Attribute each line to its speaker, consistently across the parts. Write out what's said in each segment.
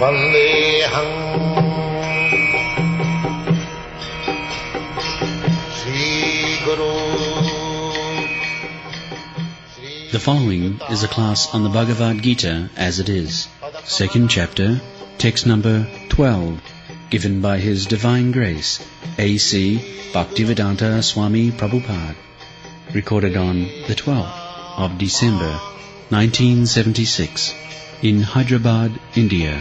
Speaker 1: Vandeham Sri Guru.
Speaker 2: The following is a class on the Bhagavad Gita as it is, second chapter, text number 12, given by His Divine Grace, A.C. Bhaktivedanta Swami Prabhupada, recorded on the 12th of December, 1976, in Hyderabad, India.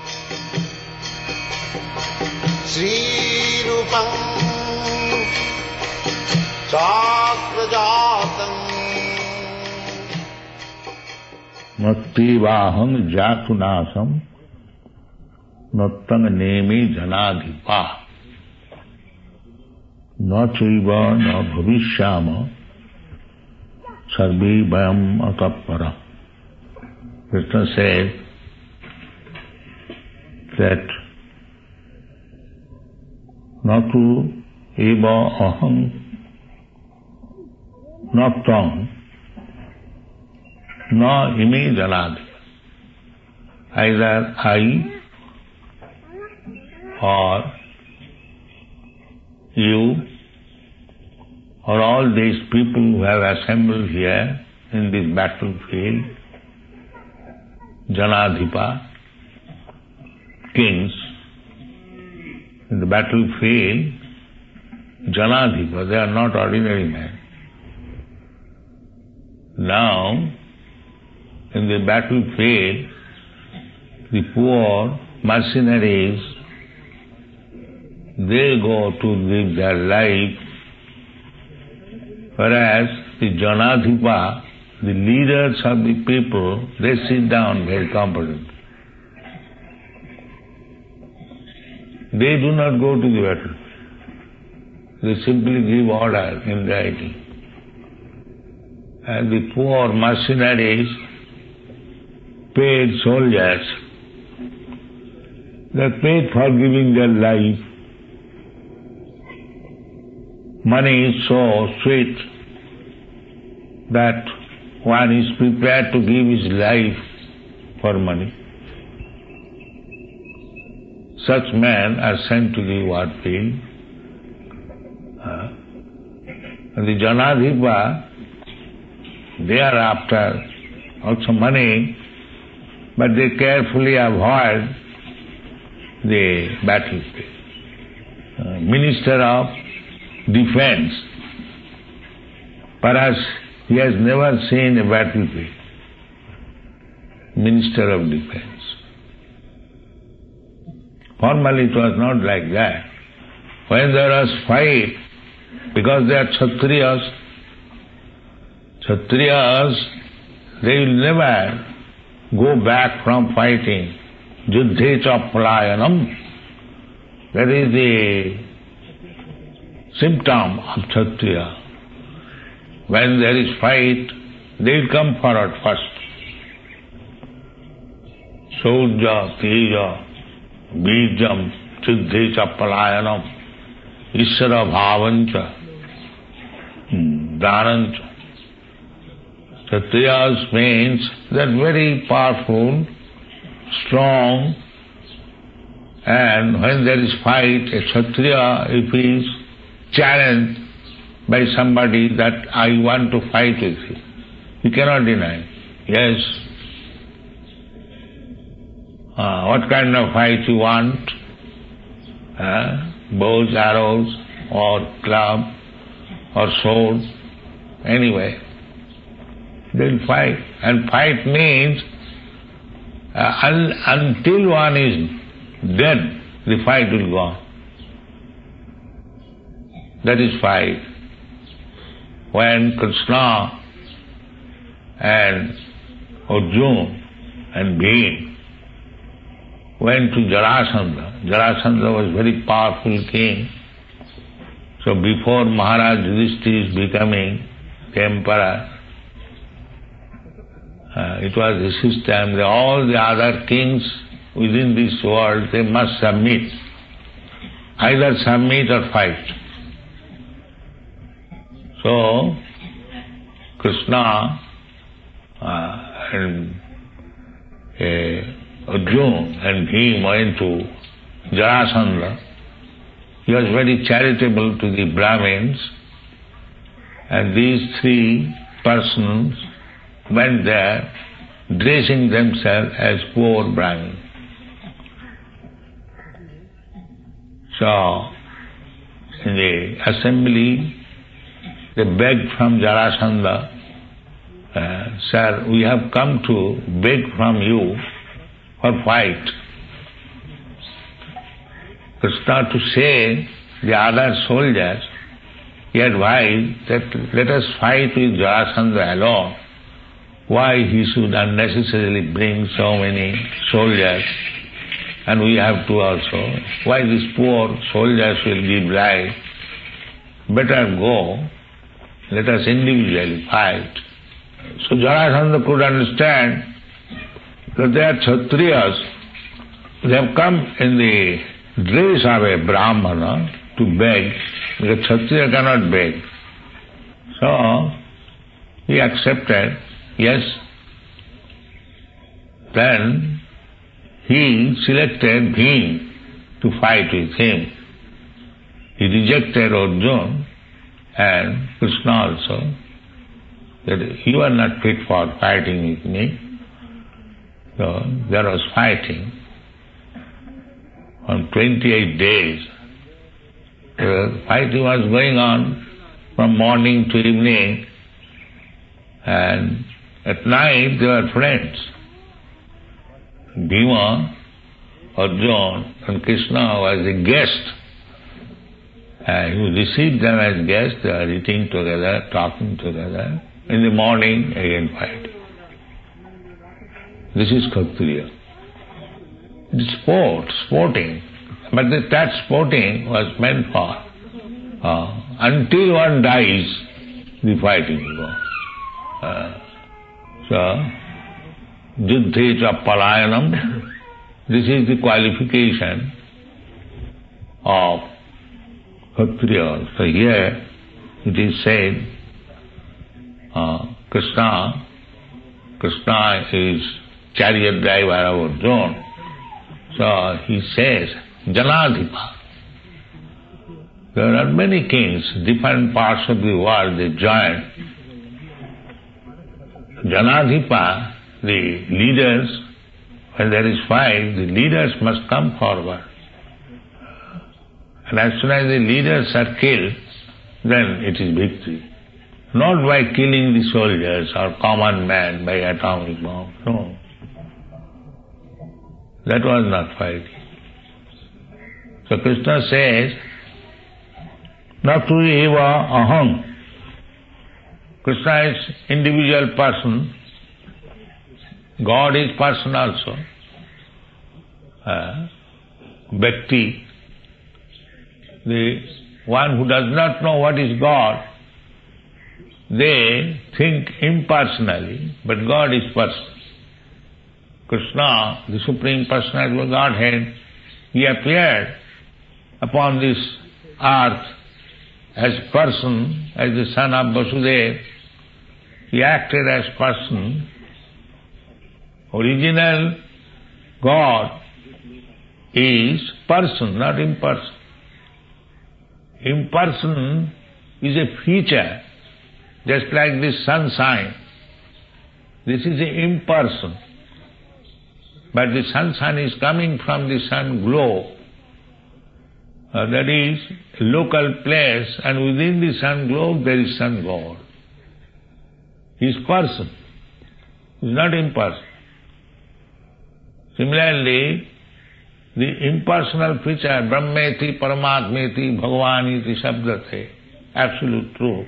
Speaker 1: Sri Rupam Chakrajatam
Speaker 3: Nattivaham jatunasam nattang nemi janadhipa na chaiva na bhavishyama sarve vayam atappara. Krishna said that natu eva aham nattam na imi janadhi. Either I or you or all these people who have assembled here in this battlefield, Janadhipa, kings, in the battlefield, Janadhipa, they are not ordinary men. Now, in the battlefield, the poor mercenaries, they go to give their life, whereas the Janadhipa, the leaders of the people, they sit down very comfortably. They do not go to the battle. They simply give order in writing. And the poor mercenaries, paid soldiers, they are paid for giving their life. Money is so sweet that one is prepared to give his life for money. Such men are sent to the war field. And the Janadhipa, they are after also money, but they carefully avoid the battlefield. Minister of Defense, perhaps he has never seen a battlefield. Minister of Defense. Formerly it was not like that. When there was fight, because they are Kshatriyas, they will never go back from fighting. Juddhe cha palayanam. That is the symptom of Kshatriya. When there is fight, they will come forward first. Saudya, Teja, Bijam, Juddhe cha palayanam, Ishara bhavancha, Dhanancha. Kshatriyas means they are very powerful, strong, and when there is fight, a Kshatriya, if he is challenged by somebody that I want to fight with you, he cannot deny. Yes. What kind of fight you want? Bows, arrows, or club, or sword, anyway. They will fight. And fight means until one is dead, the fight will go on. That is fight. When Krishna and Arjuna and Bhim went to Jarasandha, Jarasandha was very powerful king. So before Maharaj Yudhishthira is becoming the emperor, it was the system that all the other kings within this world, they must submit. Either submit or fight. So, Krishna and Arjuna and Bhima went to Jarasandha, he was very charitable to the Brahmins, and these three persons went there dressing themselves as poor Brahmins. So, in the assembly, they begged from Jarasandha, Sir, we have come to beg from you for fight. Krishna, to save the other soldiers, he advised that let us fight with Jarasandha alone. Why he should unnecessarily bring so many soldiers, and we have to also. Why these poor soldiers will give life? Better go, let us individually fight. So Jarasandha could understand that they are Kshatriyas, they have come in the dress of a Brahmana to beg, because Kshatriya cannot beg. So he accepted, yes. Then he selected Bhima to fight with him. He rejected Arjuna and Krishna also, that you are not fit for fighting with me. So there was fighting. On 28 days, fighting was going on from morning to evening, and at night they were friends. Bhima, Arjuna and Krishna was a guest. And he received them as guests, they were eating together, talking together. In the morning, again fighting. This is Kshatriya. It is sporting. But that sporting was meant for, until one dies, the fighting goes. So, Yuddhe cha palayanam, this is the qualification of Kshatriya. So here it is said, Krishna is chariot driver of Arjuna. So he says, Janadhipa. There are many kings, different parts of the world, they join. Janadhipa, the leaders, when there is fight, the leaders must come forward. And as soon as the leaders are killed, then it is victory. Not by killing the soldiers or common man by atomic bomb. No. That was not fighting. So Krishna says, Natu eva aham. Krishna is individual person. God is person also. Bhakti. The one who does not know what is God, they think impersonally, but God is person. Krishna, the Supreme Personality of Godhead, he appeared upon this earth as person, as the son of Vasudeva. He acted as person. Original God is person, not imperson. Imperson is a feature, just like this sunshine. This is an imperson. But the sunshine is coming from the sun glow. That is a local place, and within the sun glow there is sun God. He is person. He is not impersonal. Similarly, the impersonal feature, Brahmeti, Paramatmeti, Bhagavaniti, Shabdate, absolute truth.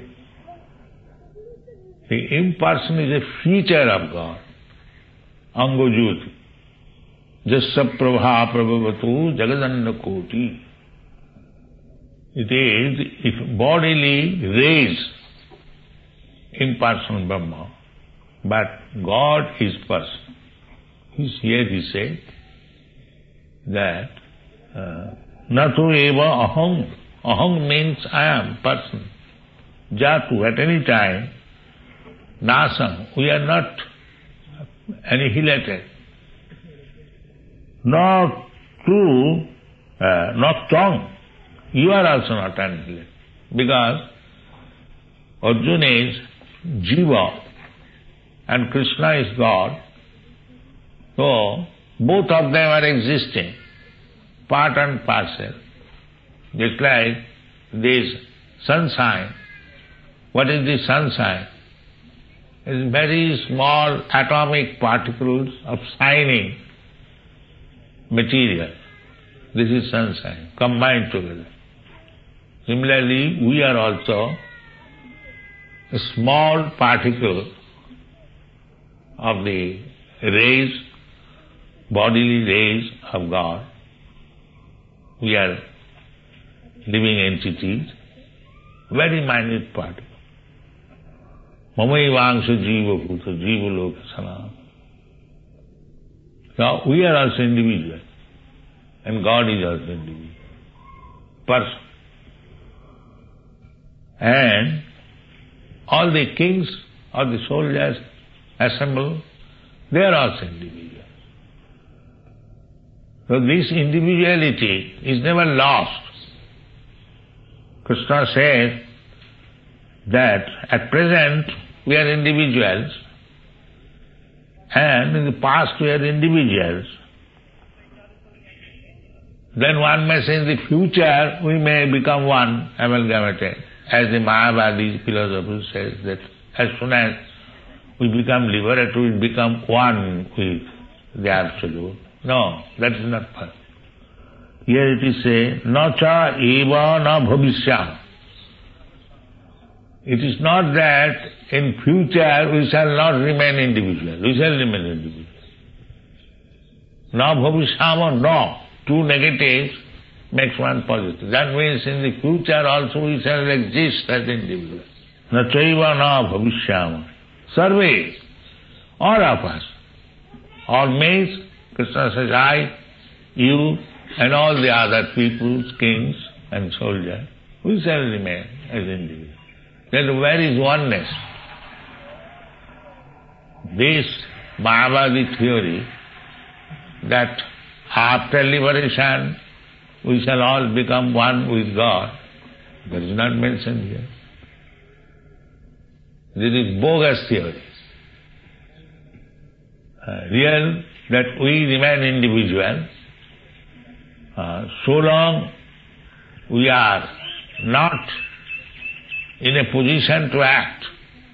Speaker 3: The impersonal is a feature of God. Angojyoti. Jasya prabha prabhavatu jagadanna koti. It is, if bodily raised, impersonal Brahma, but God is person. Here he said that Natu eva aham. Aham means I am, person. Jatu, at any time. Nasam, we are not annihilated. not true, not strong. You are also not annihilated. Because Arjuna is Jiva and Krishna is God. So, both of them are existing, part and parcel. Just like this sunshine. What is the sunshine? It is very small atomic particles of shining material. This is sunshine, combined together. Similarly, we are also a small particle of the rays, bodily rays of God. We are living entities, very minute particle. Mamaivangsha jiva bhuta, jiva loka sanam. So we are also individual, and God is also individual, person. And all the kings or the soldiers assembled, they are also individual. So this individuality is never lost. Krishna says that at present we are individuals, and in the past we are individuals. Then one may say in the future we may become one, amalgamated. As the Mayavadi philosopher says that as soon as we become liberated, we become one with the Absolute. No, that is not possible. Here it is said, na cha eva na bhavishyam. It is not that in future we shall not remain individual. We shall remain individual. Na bhavishyam or no. Two negatives makes one positive. That means in the future also we shall exist as individuals. Na chaiva na bhavishyam. Sarve, all of us, all means, Krishna says, I, you, and all the other people, kings and soldiers, we shall remain as individuals. Then where is oneness? This Mayavadi theory that after liberation we shall all become one with God, that is not mentioned here. This is bogus theory. Real that we remain individual, so long we are not in a position to act,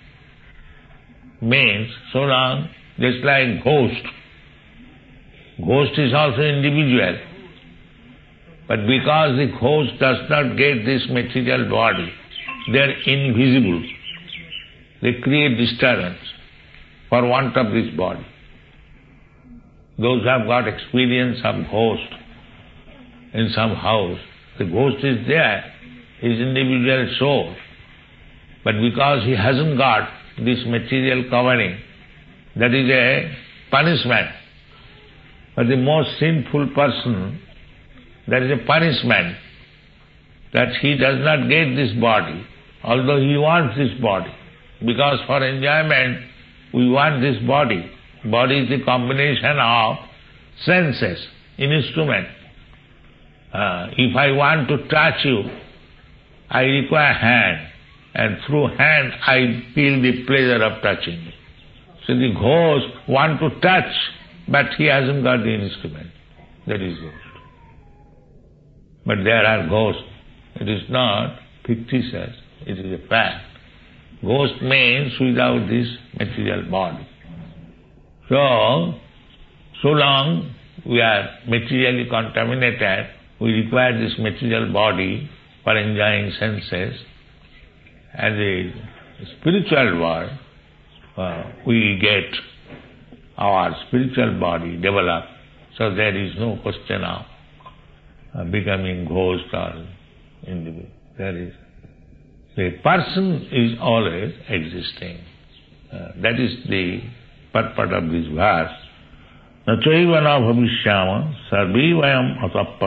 Speaker 3: means so long, just like ghost. Ghost is also individual, but because the ghost does not get this material body, they are invisible. They create disturbance for want of this body. Those who have got experience of ghost in some house, the ghost is there, his individual soul, but because he hasn't got this material covering, that is a punishment. For the most sinful person, that is a punishment, that he does not get this body, although he wants this body. Because for enjoyment, we want this body. Body is the combination of senses, instrument. If I want to touch you, I require hand, and through hand I feel the pleasure of touching you. So the ghost wants to touch, but he hasn't got the instrument. That is ghost. But there are ghosts. It is not fictitious, it is a fact. Ghost means without this material body. So long we are materially contaminated, we require this material body for enjoying senses. As a spiritual world, we get our spiritual body developed, so there is no question of becoming ghost or individual. There is. The person is always existing. That is the purport of this verse. Na chaiva na bhavishyama sarve vayam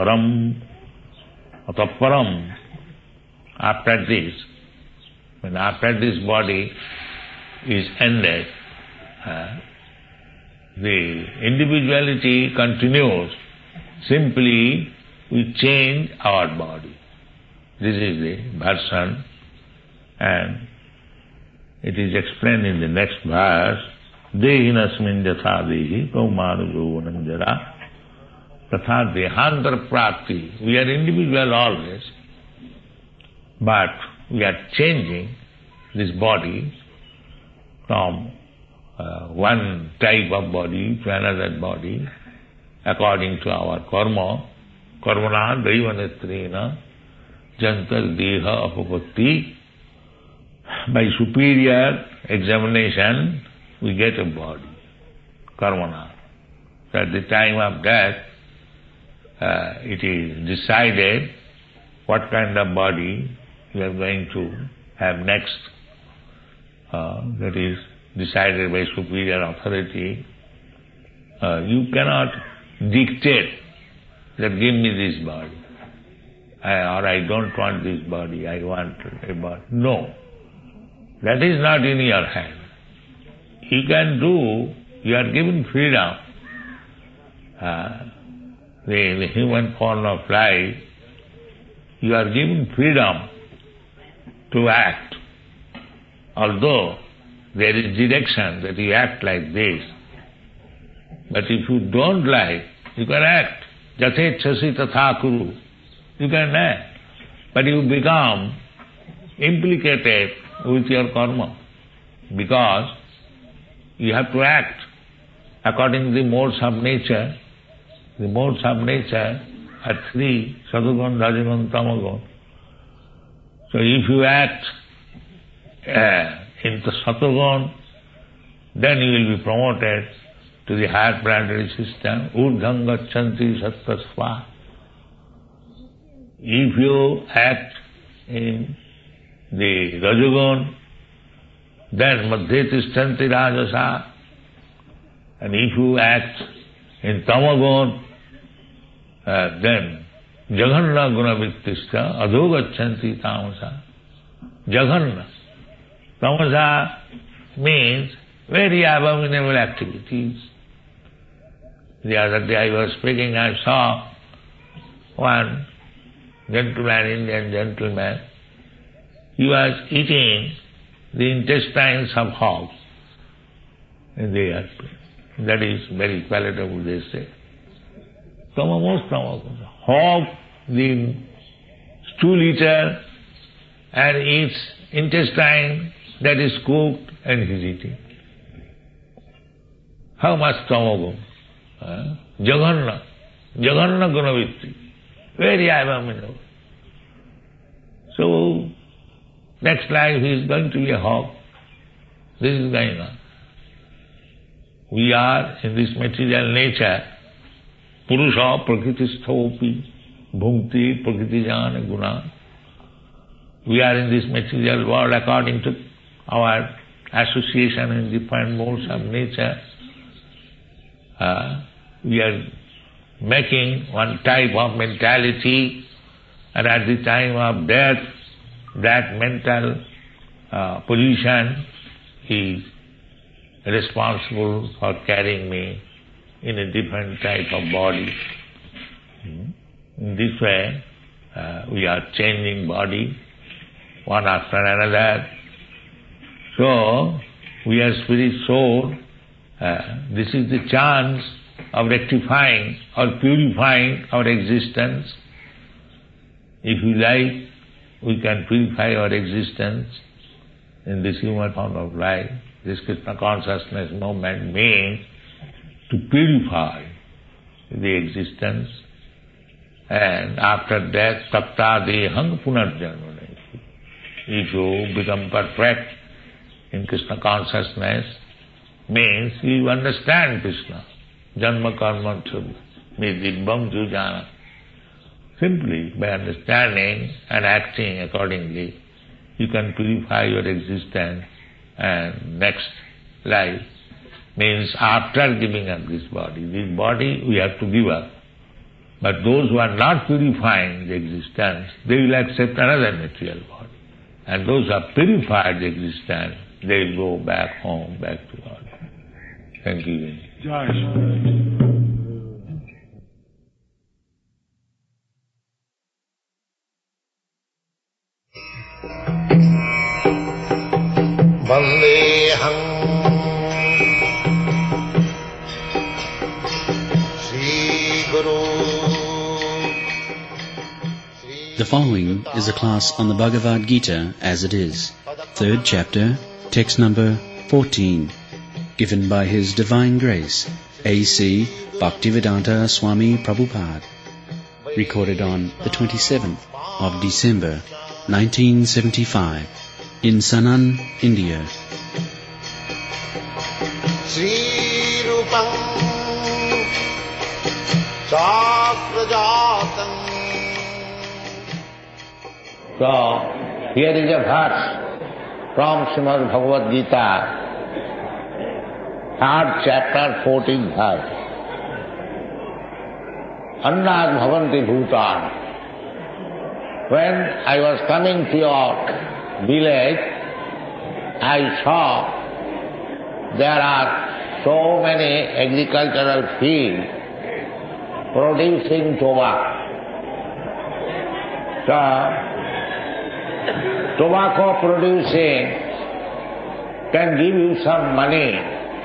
Speaker 3: ataparam. After this, when after this body is ended, the individuality continues Simply we change our body. This is the version, and it is explained in the next verse. Dehinasmin yatha dehi kaumanu yauvanam jara tatha dehantar prapti. We are individual always, but we are changing this body from one type of body to another body according to our karma. Karmana daivanetrena jantal deha apapatti. By superior examination, we get a body, karmana. So at the time of death, it is decided what kind of body we are going to have next. That is decided by superior authority. You cannot dictate that give me this body, or I don't want this body, I want a body. No. That is not in your hand. You can do, you are given freedom. The human form of life, you are given freedom to act. Although there is direction that you act like this. But if you don't like, you can act. Jatechasi tatha kuru. You can act. But you become implicated with your karma, because you have to act according to the modes of nature. The modes of nature are three: Sattvagun, Rajagun, Tamagun. So if you act in the Sattvagun, then you will be promoted to the higher planetary system. Urdhvam gacchanti sattasva. If you act in the Rajagun, then Madhye Tishtanti Rajasa. And if you act in Tamagun, then Jaganna Gunavittishta Adho Gacchanti Tamasa. Jaganna. Tamasa means very abominable activities. The other day I was speaking, I saw one gentleman, Indian gentleman. He was eating the intestines of hogs in the airplane. That is very palatable, they say. Hog, the stool eater, and its intestine that is cooked and he is eating. How much tamagum? Jaganna. Jaganna gunavitti. Very abominable. So, next life he is going to be a hog. This is going on. We are in this material nature. Purusha prakritistopi bhunti prakritijan guna. We are in this material world according to our association in different modes of nature. We are making one type of mentality, and at the time of death, that mental position is responsible for carrying me in a different type of body. In this way, we are changing body, one after another. So, we are spirit soul. This is the chance of rectifying or purifying our existence. If we like, we can purify our existence in this human form of life. This Krishna consciousness movement means to purify the existence, and after death, tapta dehang punarjanmane. If you become perfect in Krishna consciousness, means you understand Krishna. Janma karma chudhi, dibbam jujana. Simply by understanding and acting accordingly, you can purify your existence, and next life means after giving up this body we have to give up. But those who are not purifying the existence, they will accept another material body. And those who have purified the existence, they will go back home, back to God. Thank you.
Speaker 4: Jai Shri.
Speaker 2: following is a class on the Bhagavad Gita as it is, 3rd chapter, text number 14, given by His Divine Grace, A.C. Bhaktivedanta Swami Prabhupada, recorded on the 27th of December, 1975, in Sanand, India.
Speaker 1: Sri Rupam Chakrajatam.
Speaker 3: So, here is a verse from Srimad Bhagavad Gita, 3rd chapter, 14th verse. Annad bhavanti bhutan. When I was coming to your village, I saw there are so many agricultural fields producing tobacco. So, tobacco producing can give you some money,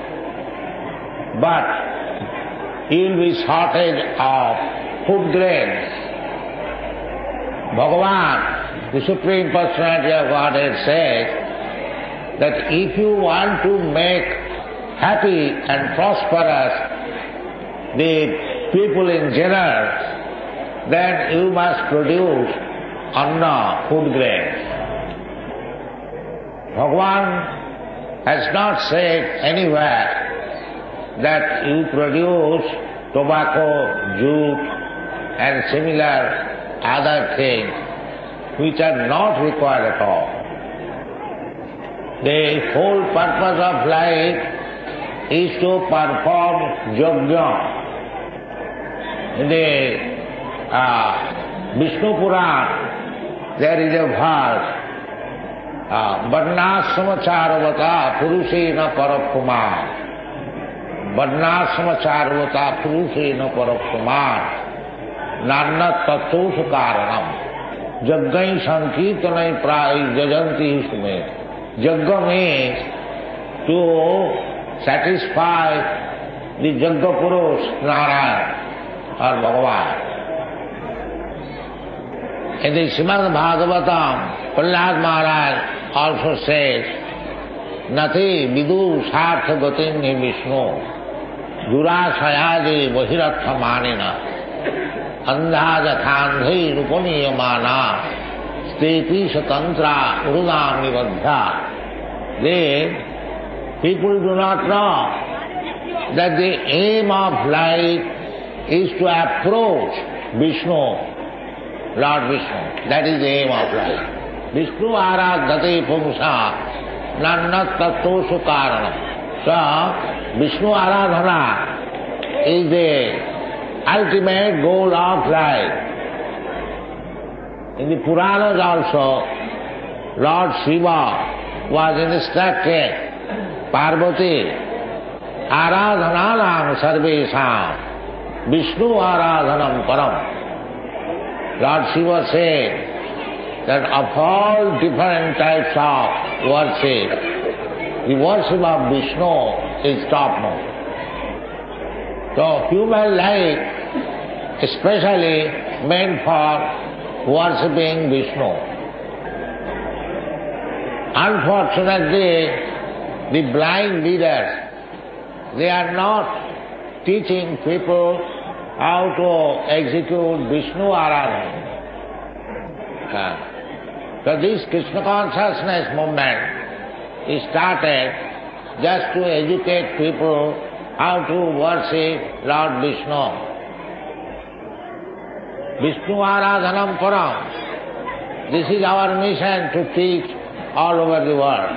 Speaker 3: but you will be shortage of food grains. Bhagavan, the Supreme Personality of Godhead, says that if you want to make happy and prosperous the people in general, then you must produce anna, food grains. Bhagavan has not said anywhere that you produce tobacco, jute and similar other things which are not required at all. The whole purpose of life is to perform yajna. In the Vishnu Puran, there is a verse, Varnasrama-charvata purusena parappuman. Varnasrama-charvata purusena parappuman. Nanna tattoshu karanam. Jaggai sankirtanai prai jajanti sume. Jagga means to satisfy the Jagga Purush, Narayana or Bhagavan. In the Srimad Bhagavatam, Prahlad Maharaj also says, Nati vidu sartha gatin hi Vishnu, durasayadi vahiratha manina, andhaja thandhi rupaniyamana, steti satantra urudam nibadha. Then, people do not know that the aim of life is to approach Vishnu, Lord Vishnu. That is the aim of life. Vishnu aradhate pumsa nannat tattoshu karanam. So, Vishnu aradhana is the ultimate goal of life. In the Puranas also, Lord Shiva was instructed Parvati aradhananam sarvesham Vishnu aradhanam param. Lord Shiva said that of all different types of worship, the worship of Vishnu is topmost. So human life especially meant for worshipping Vishnu. Unfortunately, the blind leaders, they are not teaching people how to execute Vishnu Aradhana. So this Krishna consciousness movement is started just to educate people how to worship Lord Vishnu. Vishnu Aradhanam Param. This is our mission to teach all over the world.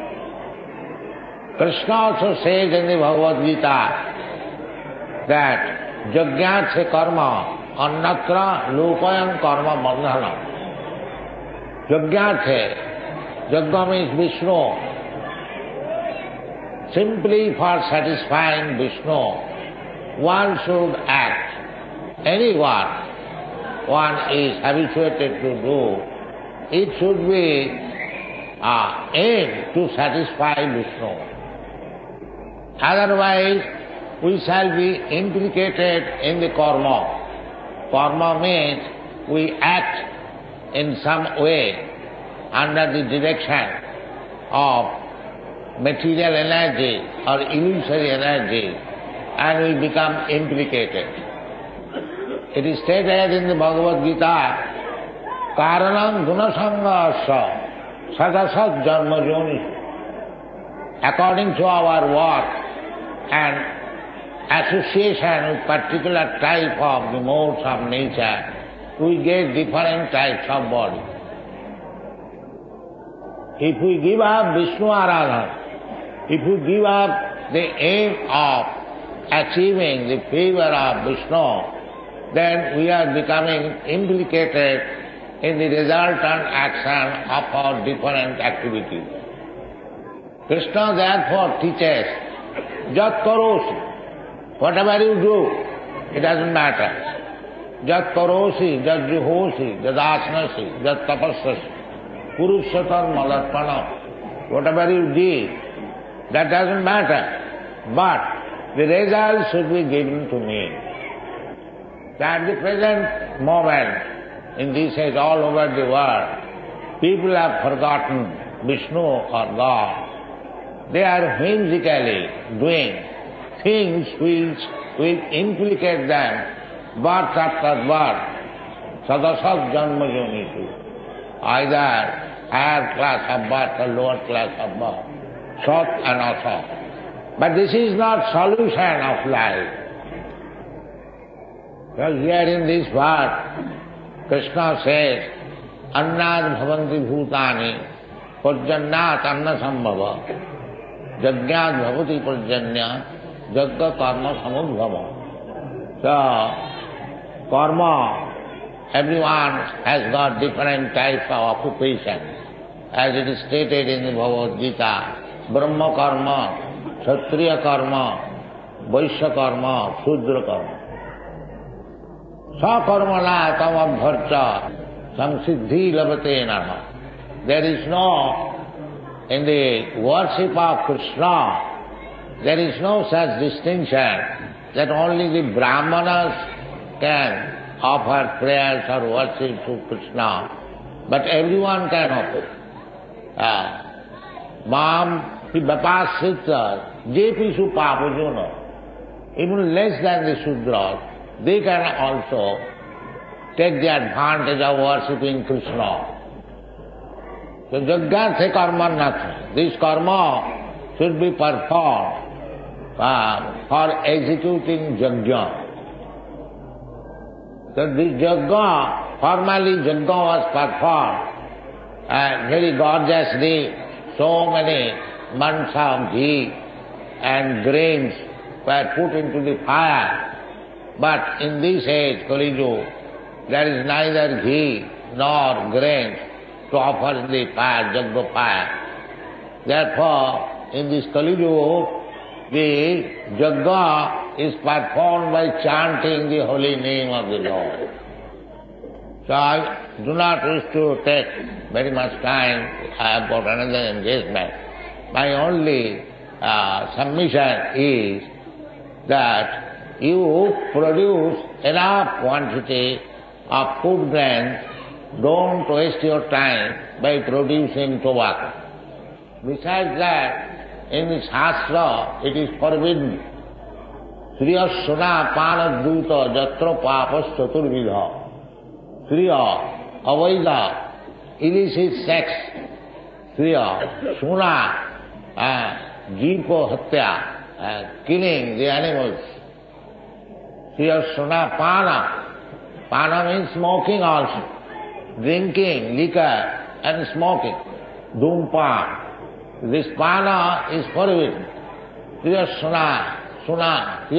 Speaker 3: Krishna also says in the Bhagavad Gita that Jagyat karma annatra lopayam karma bandhanam. Jagyat Jagya means Vishnu. Simply for satisfying Vishnu, one should act. Anyone one is habituated to do, it should be aimed to satisfy Vishnu. Otherwise, we shall be implicated in the karma. Karma means we act in some way under the direction of material energy or illusory energy, and we become implicated. It is stated in the Bhagavad Gita, Karanam Gunasanga Sadasat Janma Joni. According to our work and association with particular type of the modes of nature, we get different types of body. If we give up Vishnu Aradhana, if we give up the aim of achieving the favor of Vishnu, then we are becoming implicated in the resultant action of our different activities. Krishna therefore teaches, Jat karosi, whatever you do, it doesn't matter. Jat karosi, jat juhosi, jat asnasi, jat tapassasi, purushatam malarpanam. Whatever you did, that doesn't matter. But the result should be given to me. At the present moment, in this age all over the world, people have forgotten Vishnu or God. They are whimsically doing things which will implicate them birth after birth, sadasat janma jonitu, either higher class of birth or lower class of birth, sat and asat. But this is not solution of life. Because here in this verse, Krishna says, Annad bhavanti bhutani, parjanyat anna sambhava. Jagyat bhavati parjanya, jagga karma samudbhava. So, karma, everyone has got different types of occupation. As it is stated in the Bhagavad Gita, Brahma karma, Kshatriya karma, Vaishya karma, Shudra karma. Sa karma na tam abharcha, samsiddhi labate naha. There is no, in the worship of Krishna, there is no such distinction that only the Brahmanas can offer prayers or worship to Krishna, but everyone can offer. Mam Bapasitra, Jepishu Papajuna, even less than the Sudras, they can also take the advantage of worshipping Krishna. So Jagyathe karma nothing. This karma should be performed for executing Jagya. So this Jagya, formally Jagya was performed very gorgeously. So many months of ghee and grains were put into the fire. But in this age, Kali Yuga, there is neither ghee nor grains to offer in the fire, Jagga fire. Therefore, in this Kali Yuga, the Jagga is performed by chanting the holy name of the Lord. So I do not wish to take very much time. I have got another engagement. My only submission is that you produce enough quantity of food grains. Don't waste your time by producing tobacco. Besides that, in the Shastra it is forbidden. Sriya suna pana duta jatra papas chaturvidha. Sriya, avaida, illicit sex. Sriya, suna, jeepo hatya, killing the animals. Sriya suna pana. Pana means smoking also. Drinking, liquor and smoking. Dhumpa. This pana is forbidden. Sriya suna,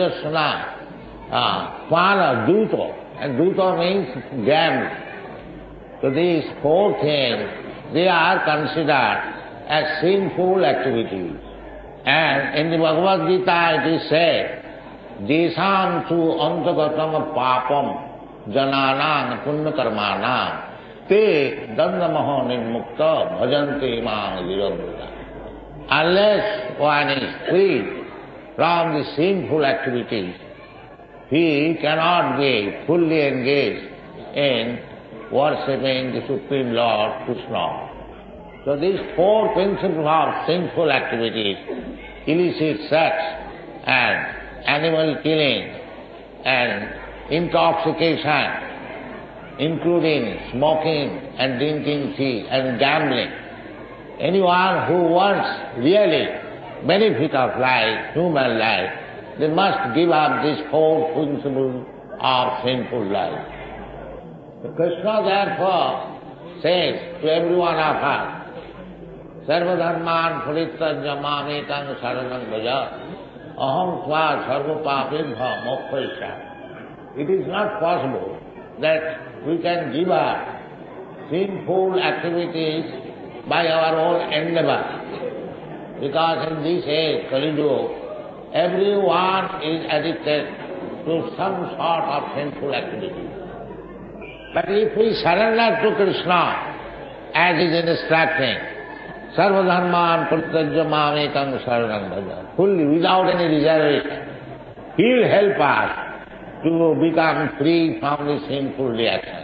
Speaker 3: pana, duto. And duto means gambling. So these four things, they are considered as sinful activities. And in the Bhagavad Gita it is said, Desam tu antagatam papam jananam punya karmanam te dandamaho nirmukta bhajante mang jiravruta. Unless one is free from the sinful activities, he cannot be fully engaged in
Speaker 1: worshipping the Supreme Lord Krishna. So these four principles of sinful activities, illicit sex and animal killing and intoxication, including smoking and drinking tea and gambling. Anyone who wants really benefit of life, human life, they must give up these four principles of sinful life. So Krishna therefore says to every one of us, Sarva dharman parityajya mamekam saranam bhaja aham tva sarva papebhyo mokshaisya. It is not possible that we can give up sinful activities by our own endeavor. Because in this age, Kali Yuga, everyone is addicted to some sort of sinful activity. But if we surrender to Krishna, as is instructing, Sarva dharman parityajya mamekam saranam bhaja, fully, without any reservation, He will help us to become free from the sinful reaction.